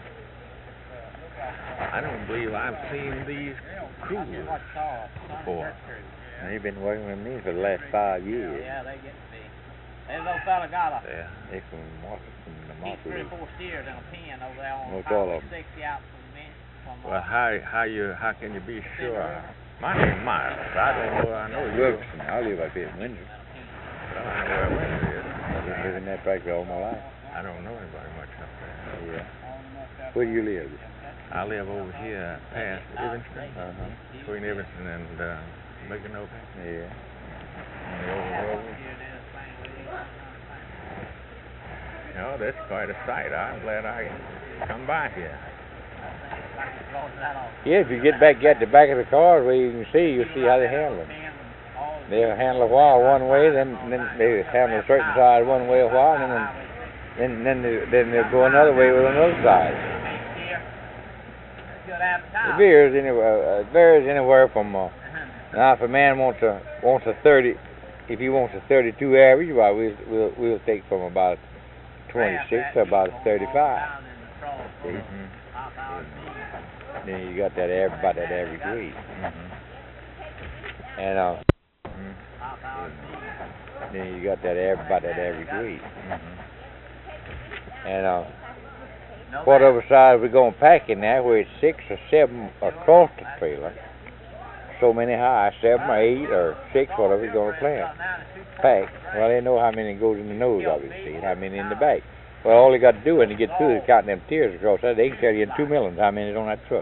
I don't believe I've seen these crews before. They've been working with me for the last 5 years. Yeah, they get to be. There's old fella got They from the market. 3 or 4 steers in a pen over there on What's all of Highway 60 out from me. Well, how can you be sure? My name's Miles. I don't know. I know you. Wilkerson. I live up here in Windsor. I don't know where Windsor is. I've been living that practically all my life. I don't know anybody much up there. Yeah. Where do you live? I live over here past Evanston, between Evanston and Mickanoke. Yeah. You know, that's quite a sight. I'm glad I come by here. Yeah, if you get back at the back of the car where you can see, you'll see how they handle it. They'll handle a while one way, then they handle a certain side one way a while, and then they'll go another way with another side. It varies anywhere from now if a man wants a 30, if he wants a 32 average, well we'll take from about 26 to about 35. See? Then you got that about that average weight. And then you got that about that average weight. And whatever size we're gonna pack in there, where it's 6 or 7 across the trailer, so many high, 7 or 8 or 6, whatever we're gonna pack. Well, they know how many goes in the nose, obviously, and how many in the back. Well, all they got to do when they get through is counting them tiers across that. They can tell you in 2 millions how many is on that truck.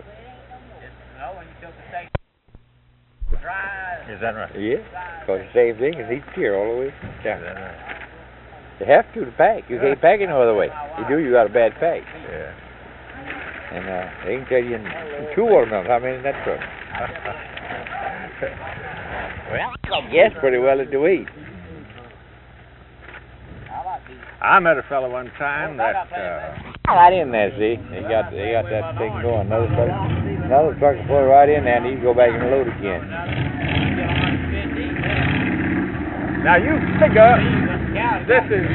Is that right? Yeah, because the same thing is each tier all the way down. Is that right? You have to pack. You can't pack it no other way. You do, you got a bad pack. Yeah. And they can tell you in 2 watermelons how many in that truck. Well, I guess pretty well at the weight. I met a fellow one time that right in there, see. They got that thing going. Another truck will put it right in there, and he can go back and load again. Now you figure this is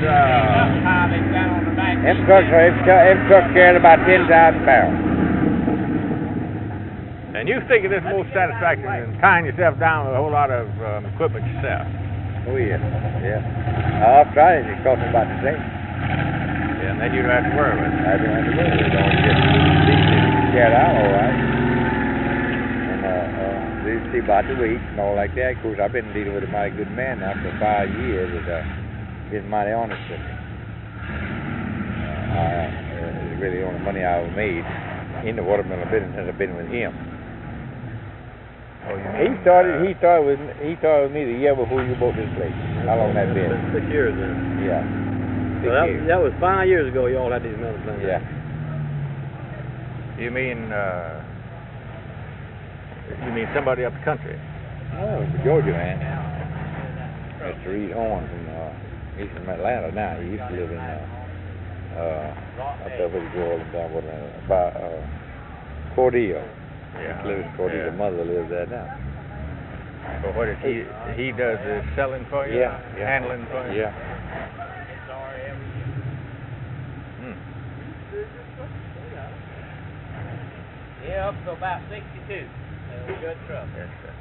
every truck carrying about 10,000 barrels. And you figure this more satisfaction than tying yourself down with a whole lot of equipment yourself. Oh yeah, yeah. I've tried it. It costs me about the same. Yeah, and then you don't have to worry about it. I don't have to worry about it. Don't get carried out all right. And they see about the weight and all like that. Of course, I've been dealing with a mighty good man now for 5 years. Been mighty honest with me. It's really the only money I've made in the watermelon business since I've been with him. Oh, he started with me the year before you bought this place. How long that been? 6 years then. Yeah. So that was 5 years ago. You all had these melon plants. Yeah. You mean somebody up the country? Oh, it's a Georgia man. Mr. Reed Horn from he's from Atlanta now. He used to live in up there with Georgia down by Cordele. Yeah. He lives in Cordele. The mother lives there now. But what is he does the selling for you? Yeah. Handling for you? Yeah. Yeah, up to about 62. Good truck. Yes, sir.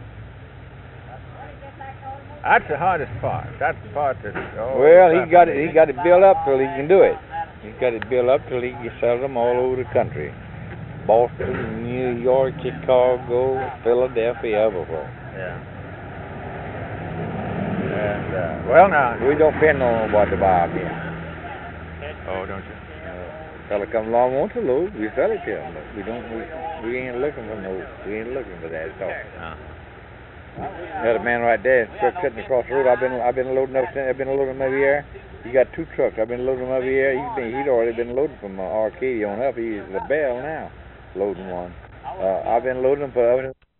That's the hardest part. That's the part that. Well, he got it built up till he can do it. He's got it built up till he can sell them all over the country. Boston, New York, Chicago, Philadelphia, everywhere. Yeah. And well, now we don't depend on nobody to buy them here. Oh, don't you? Fella come along wants a load, we sell it to him, but we don't. We ain't looking for no. We ain't looking for that at all. Got a man right there, truck cutting across the road. I've been loading up since. I've been loading him every year. He got 2 trucks. I've been loading him every year. He'd already been loading from Arcadia on up. He's the Bell now, loading one. I've been loading him for